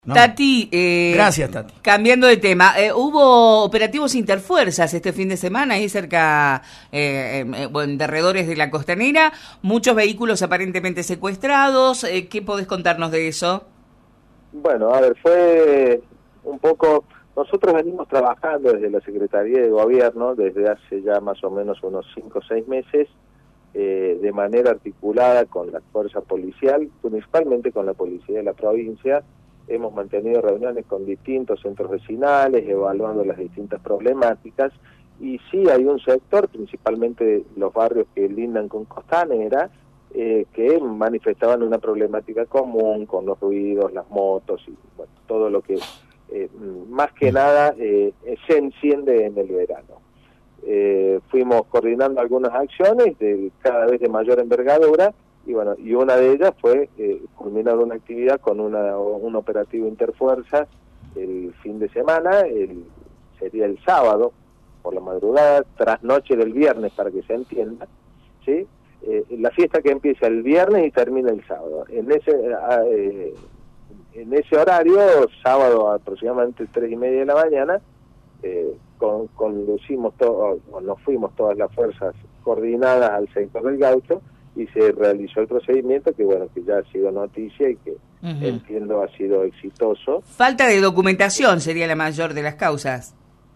No. Tati, Gracias, Tati. Cambiando de tema, hubo operativos interfuerzas este fin de semana ahí cerca, en derredores de la Costanera, muchos vehículos aparentemente secuestrados. ¿Qué podés contarnos de eso? Bueno, a ver, fue un poco... Nosotros venimos trabajando desde la Secretaría de Gobierno desde hace ya más o menos unos 5 o 6 meses, de manera articulada con la fuerza policial, principalmente con la policía de la provincia. Hemos mantenido reuniones con distintos centros vecinales, evaluando las distintas problemáticas, y sí hay un sector, principalmente los barrios que lindan con Costanera, que manifestaban una problemática común con los ruidos, las motos y bueno, todo lo que más que nada se enciende en el verano. Fuimos coordinando algunas acciones cada vez de mayor envergadura, y bueno, y una de ellas fue culminar una actividad con un operativo interfuerzas el fin de semana, sería el sábado por la madrugada, trasnoche del viernes, para que se entienda, ¿sí? La fiesta que empieza el viernes y termina el sábado. En ese horario, sábado aproximadamente 3:30 de la mañana, nos fuimos todas las fuerzas coordinadas al sector del Gaucho, y se realizó el procedimiento que bueno, que ya ha sido noticia y que entiendo ha sido exitoso. Falta de documentación sería la mayor de las causas.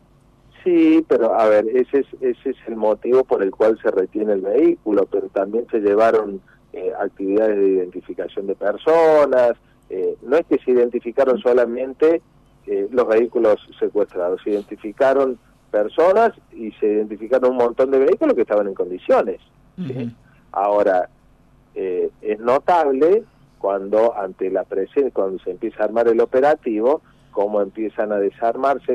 Sí, pero a ver, ese es el motivo por el cual se retiene el vehículo, pero también se llevaron actividades de identificación de personas. No es que se identificaron solamente los vehículos secuestrados, se identificaron personas y se identificaron un montón de vehículos que estaban en condiciones, ¿sí? Ahora, es notable cuando cuando se empieza a armar el operativo, cómo empiezan a desarmarse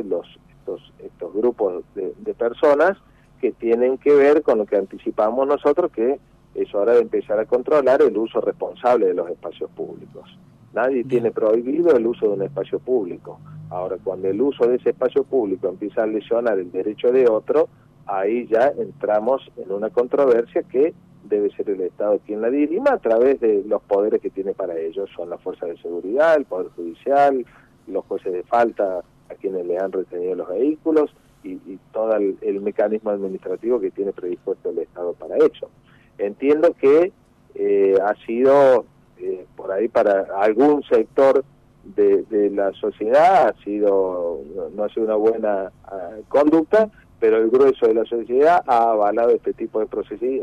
estos grupos de personas que tienen que ver con lo que anticipamos nosotros, que es hora de empezar a controlar el uso responsable de los espacios públicos. Nadie tiene prohibido el uso de un espacio público. Ahora, cuando el uso de ese espacio público empieza a lesionar el derecho de otro, ahí ya entramos en una controversia que debe ser el Estado quien la dirima a través de los poderes que tiene para ello. Son las fuerzas de seguridad, el Poder Judicial, los jueces de falta a quienes le han retenido los vehículos y todo el mecanismo administrativo que tiene predispuesto el Estado para ello. Entiendo que ha sido por ahí para algún sector de la sociedad no ha sido una buena conducta, pero el grueso de la sociedad ha avalado este tipo de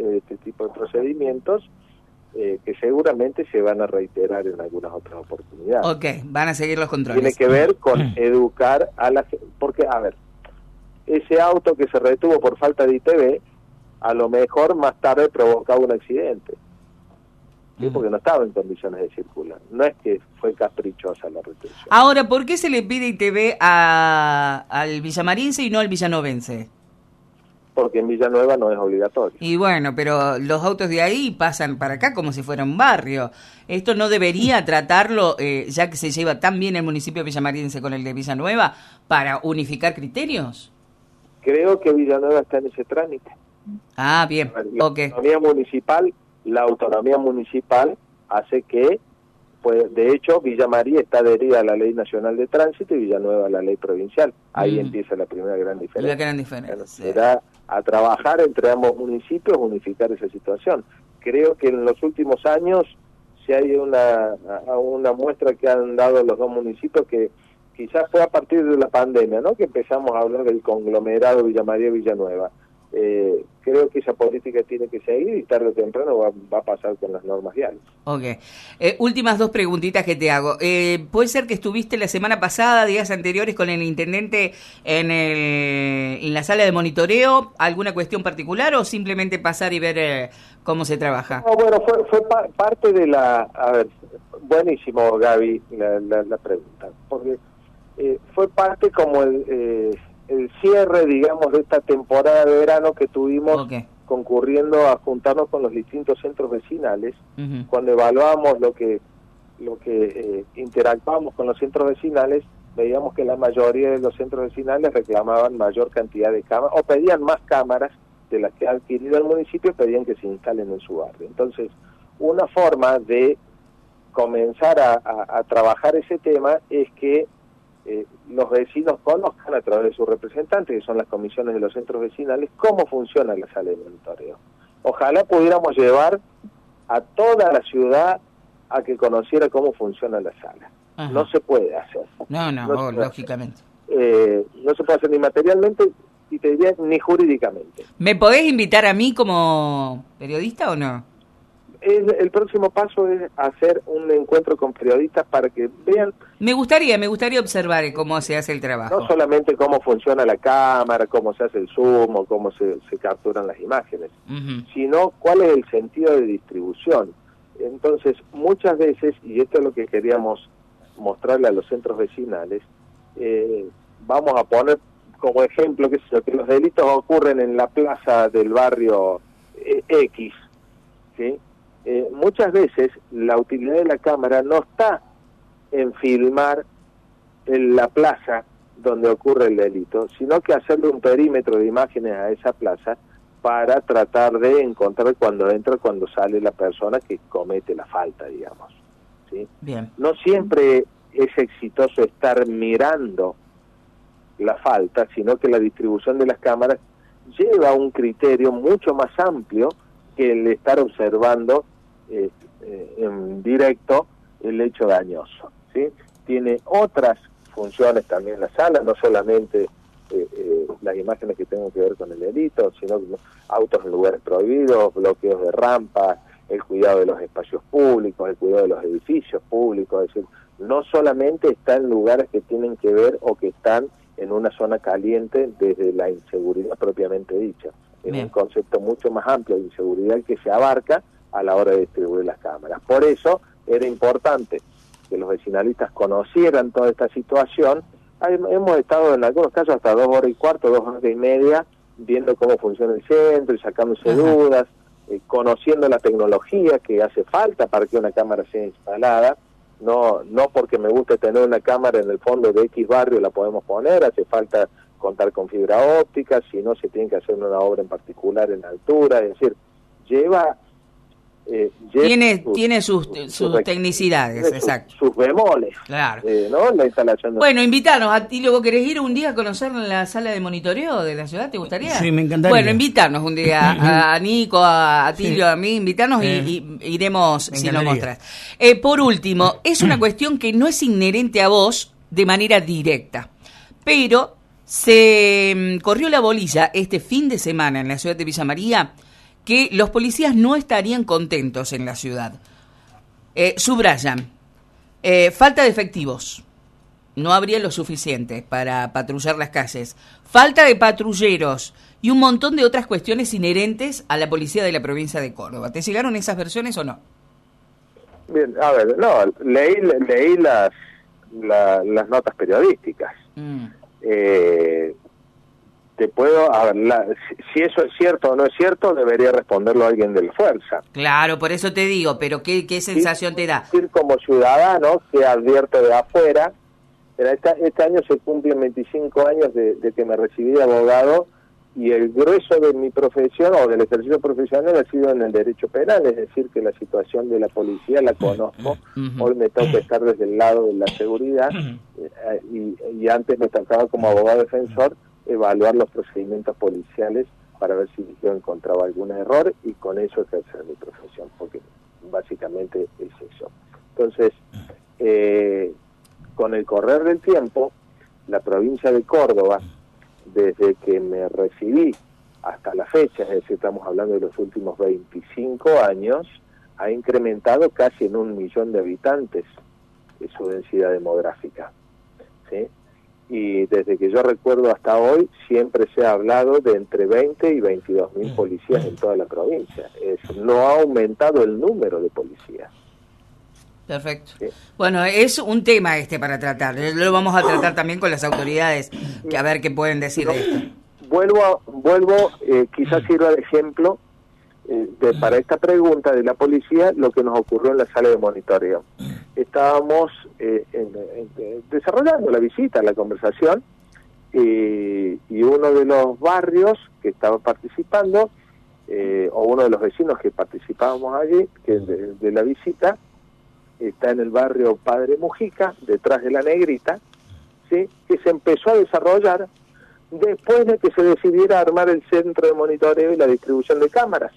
procedimientos que seguramente se van a reiterar en algunas otras oportunidades. Ok, van a seguir los controles. Tiene que ver con educar a la gente, porque, a ver, ese auto que se retuvo por falta de ITV, a lo mejor más tarde provocaba un accidente, ¿sí? Porque no estaba en condiciones de circular. No es que fue caprichosa la retención. Ahora, ¿por qué se le pide ITV al villamarinse y no al villanovense? Porque en Villanueva no es obligatorio. Y bueno, pero los autos de ahí pasan para acá como si fuera un barrio. ¿Esto no debería tratarlo, ya que se lleva tan bien el municipio de Villamarinse con el de Villanueva, para unificar criterios? Creo que Villanueva está en ese trámite. Ah, bien, La autonomía municipal hace que, pues, de hecho, Villa María está adherida a la Ley Nacional de Tránsito y Villanueva a la Ley Provincial. Ahí empieza la primera gran diferencia. La gran diferencia. Bueno, será a trabajar entre ambos municipios, unificar esa situación. Creo que en los últimos años, si hay una muestra que han dado los dos municipios, que quizás fue a partir de la pandemia, ¿no?, que empezamos a hablar del conglomerado Villa María y Villanueva. Creo que esa política tiene que seguir y tarde o temprano va a pasar con las normas viales. Ok. Últimas dos preguntitas que te hago. ¿Puede ser que estuviste la semana pasada, días anteriores, con el intendente en la sala de monitoreo? ¿Alguna cuestión particular o simplemente pasar y ver cómo se trabaja? No, bueno, fue parte de la... A ver, buenísimo, Gaby, la pregunta. Porque fue parte como el cierre, digamos, de esta temporada de verano que tuvimos concurriendo a juntarnos con los distintos centros vecinales. Cuando evaluamos lo que interactuamos con los centros vecinales, veíamos que la mayoría de los centros vecinales reclamaban mayor cantidad de cámaras, o pedían más cámaras de las que ha adquirido el municipio, pedían que se instalen en su barrio. Entonces, una forma de comenzar a trabajar ese tema es que los vecinos conozcan a través de sus representantes, que son las comisiones de los centros vecinales, cómo funciona la sala de monitoreo. Ojalá pudiéramos llevar a toda la ciudad a que conociera cómo funciona la sala. Ajá. No se puede hacer. No, lógicamente. No se puede hacer ni materialmente y te diría ni jurídicamente. ¿Me podés invitar a mí como periodista o no? El próximo paso es hacer un encuentro con periodistas para que vean... Me gustaría observar cómo se hace el trabajo. No solamente cómo funciona la cámara, cómo se hace el zoom o cómo se capturan las imágenes, sino cuál es el sentido de distribución. Entonces, muchas veces, y esto es lo que queríamos mostrarle a los centros vecinales, vamos a poner como ejemplo que los delitos ocurren en la plaza del barrio X, ¿sí? Muchas veces la utilidad de la cámara no está en filmar en la plaza donde ocurre el delito, sino que hacerle un perímetro de imágenes a esa plaza para tratar de encontrar cuando entra, cuando sale la persona que comete la falta, digamos, ¿sí? Bien. No siempre es exitoso estar mirando la falta, sino que la distribución de las cámaras lleva un criterio mucho más amplio que el estar observando en directo el hecho dañoso, ¿sí? Tiene otras funciones también la sala, no solamente las imágenes que tengan que ver con el delito, sino autos en lugares prohibidos, bloqueos de rampas, el cuidado de los espacios públicos, el cuidado de los edificios públicos, es decir, no solamente está en lugares que tienen que ver o que están en una zona caliente desde la inseguridad propiamente dicha. Es un concepto mucho más amplio de inseguridad que se abarca a la hora de distribuir las cámaras. Por eso era importante que los vecinalistas conocieran toda esta situación. Hemos estado en algunos casos hasta 2 horas y cuarto, 2 horas y media, viendo cómo funciona el centro y sacándose dudas, conociendo la tecnología que hace falta para que una cámara sea instalada. No porque me guste tener una cámara en el fondo de X barrio la podemos poner, hace falta contar con fibra óptica, si no se tiene que hacer una obra en particular en altura, es decir, tiene sus tecnicidades, exacto. Sus bemoles, claro. ¿No? La instalación de... Bueno, invitarnos, Atilio, ¿vos querés ir un día a conocer la sala de monitoreo de la ciudad? ¿Te gustaría? Sí, me encantaría. Bueno, invitarnos un día a Nico, a Atilio, a mí, invitarnos y iremos si lo mostrás. Por último, es una cuestión que no es inherente a vos de manera directa, pero se corrió la bolilla este fin de semana en la ciudad de Villa María que los policías no estarían contentos en la ciudad. Subrayan, falta de efectivos, no habría lo suficiente para patrullar las calles, falta de patrulleros y un montón de otras cuestiones inherentes a la policía de la provincia de Córdoba. ¿Te llegaron esas versiones o no? Bien, a ver, no, leí las notas periodísticas. Te puedo, a ver, si eso es cierto o no es cierto, debería responderlo alguien de la fuerza. Claro, por eso te digo, pero ¿qué sensación te da? Decir como ciudadano que advierto de afuera, este año se cumplen 25 años de que me recibí de abogado y el grueso de mi profesión o del ejercicio profesional ha sido en el derecho penal, es decir, que la situación de la policía la conozco. Hoy me toca estar desde el lado de la seguridad y antes me tocaba como abogado defensor evaluar los procedimientos policiales para ver si yo encontraba algún error y con eso ejercer mi profesión, porque básicamente es eso. Entonces, con el correr del tiempo, la provincia de Córdoba, desde que me recibí hasta la fecha, es decir, estamos hablando de los últimos 25 años, ha incrementado casi en 1 millón de habitantes su densidad demográfica, ¿sí? Y desde que yo recuerdo hasta hoy, siempre se ha hablado de entre 20 y 22.000 policías en toda la provincia. No ha aumentado el número de policías. Perfecto. Sí. Bueno, es un tema para tratar. Lo vamos a tratar también con las autoridades, que a ver qué pueden decir de esto. Vuelvo, quizás sirva de ejemplo para esta pregunta de la policía, lo que nos ocurrió en la sala de monitoreo. Estábamos desarrollando la visita, la conversación, y uno de los barrios que estaba participando, o uno de los vecinos que participábamos allí, que de la visita, está en el barrio Padre Mujica, detrás de la Negrita, ¿sí? Que se empezó a desarrollar después de que se decidiera armar el centro de monitoreo y la distribución de cámaras.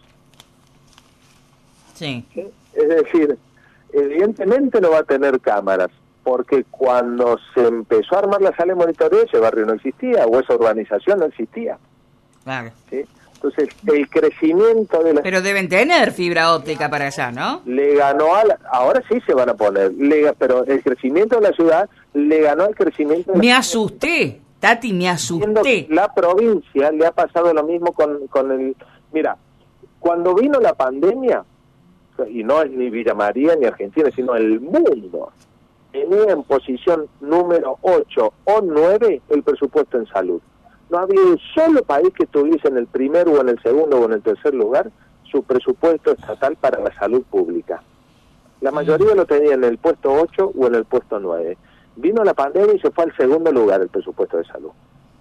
Sí. ¿Sí? Es decir, evidentemente no va a tener cámaras, porque cuando se empezó a armar la sala de monitoreo, ese barrio no existía, o esa urbanización no existía. Claro. ¿Sí? Entonces, el crecimiento de la... Pero deben tener fibra óptica para allá, ¿no? Le ganó a ahora sí se van a poner, pero el crecimiento de la ciudad le ganó al crecimiento de Me asusté, Tati, me asusté. La provincia le ha pasado lo mismo con el... Mira, cuando vino la pandemia, y no es ni Villa María ni Argentina, sino el mundo, tenía en posición número 8 o 9 el presupuesto en salud. No había un solo país que estuviese en el primer o en el segundo o en el tercer lugar su presupuesto estatal para la salud pública. La mayoría lo tenía en el puesto 8 o en el puesto 9. Vino la pandemia y se fue al segundo lugar el presupuesto de salud.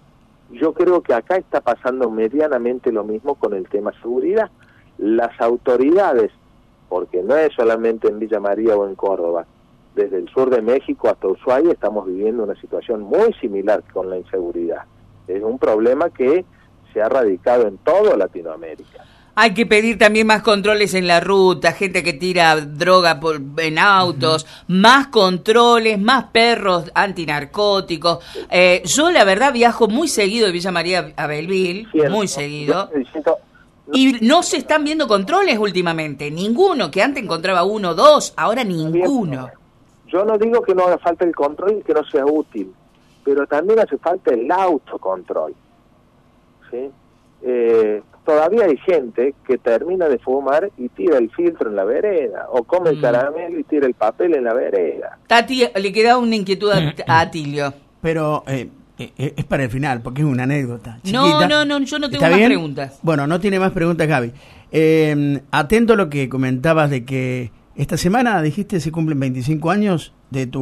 Yo creo que acá está pasando medianamente lo mismo con el tema seguridad. Las autoridades, porque no es solamente en Villa María o en Córdoba, desde el sur de México hasta Ushuaia estamos viviendo una situación muy similar con la inseguridad. Es un problema que se ha radicado en toda Latinoamérica. Hay que pedir también más controles en la ruta, gente que tira droga en autos, más controles, más perros antinarcóticos. Yo la verdad viajo muy seguido de Villa María a Belville, muy seguido. Y no se están viendo controles últimamente, ninguno, que antes encontraba uno, dos, ahora ninguno. Yo no digo que no haga falta el control y que no sea útil, pero también hace falta el autocontrol, ¿sí? Todavía hay gente que termina de fumar y tira el filtro en la vereda, o come el caramelo y tira el papel en la vereda. Tati, le queda una inquietud a Atilio. Pero es para el final, porque es una anécdota chiquita. No, yo no tengo más preguntas. Bueno, no tiene más preguntas, Gaby. Atento a lo que comentabas de que esta semana, dijiste, se cumplen 25 años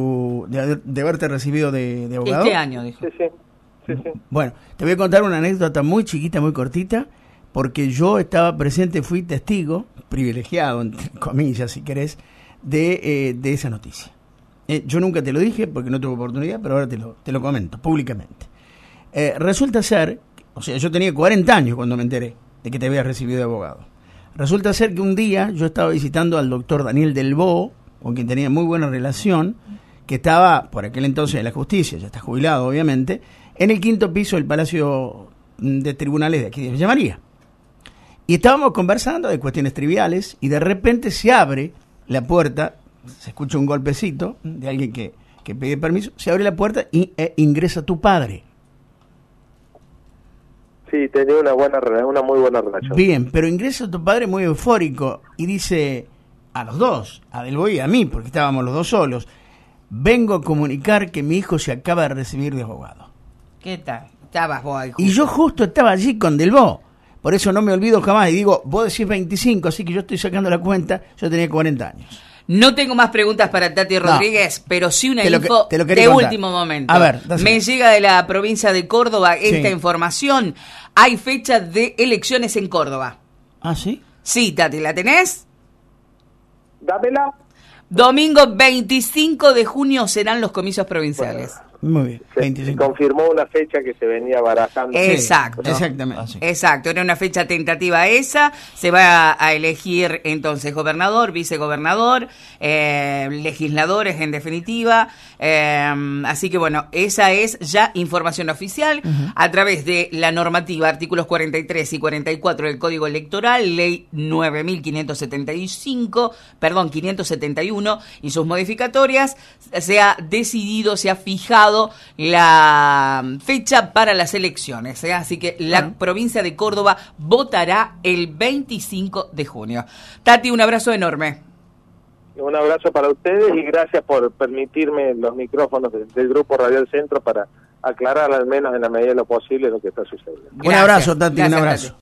de haberte recibido de abogado. Este año, dijo. Sí. Bueno, te voy a contar una anécdota muy chiquita, muy cortita, porque yo estaba presente, fui testigo, privilegiado, entre comillas, si querés, de esa noticia. Yo nunca te lo dije porque no tuve oportunidad, pero ahora te lo comento públicamente. Resulta ser, o sea, yo tenía 40 años cuando me enteré de que te habías recibido de abogado. Resulta ser que un día yo estaba visitando al doctor Daniel Delbo, con quien tenía muy buena relación, que estaba por aquel entonces en la justicia, ya está jubilado obviamente, en el 5º piso del Palacio de Tribunales de aquí de Villa María. Y estábamos conversando de cuestiones triviales y de repente se abre la puerta, se escucha un golpecito de alguien que pide permiso, se abre la puerta y ingresa tu padre. Sí, tenía una muy buena relación. Bien, pero ingresa tu padre muy eufórico y dice a los dos, a Delbo y a mí, porque estábamos los dos solos, vengo a comunicar que mi hijo se acaba de recibir de abogado. ¿Qué tal? Estabas vos ahí. Y yo justo estaba allí con Delbo. Por eso no me olvido jamás. Y digo, vos decís 25, así que yo estoy sacando la cuenta. Yo tenía 40 años. No tengo más preguntas para Tati Rodríguez, pero sí una info de contar. Último momento. A ver, me llega de la provincia de Córdoba esta información. Hay fecha de elecciones en Córdoba. ¿Ah, sí? Sí, Tati, ¿la tenés? Dámela. Domingo 25 de junio serán los comicios provinciales. Bueno. Muy bien, 25. Se confirmó una fecha que se venía barajando. Exacto. Sí, exactamente. Exacto, era una fecha tentativa esa. Se va a elegir entonces gobernador, vicegobernador, legisladores en definitiva. Así que bueno, esa es ya información oficial a través de la normativa, artículos 43 y 44 del Código Electoral, ley 571 y sus modificatorias. Se ha decidido, se ha fijado la fecha para las elecciones, así que la provincia de Córdoba votará el 25 de junio. Tati, un abrazo enorme. Un abrazo para ustedes y gracias por permitirme los micrófonos del Grupo Radial Centro para aclarar al menos en la medida de lo posible lo que está sucediendo. Un abrazo, Tati, un abrazo.